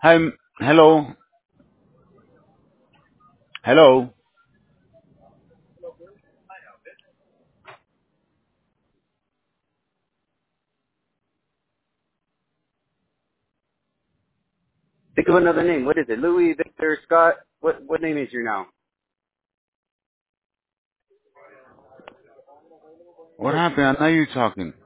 Hi, hello, hello. Think of another name. What is it? Louis, Victor, Scott? What name is you now? What happened? I know you talking.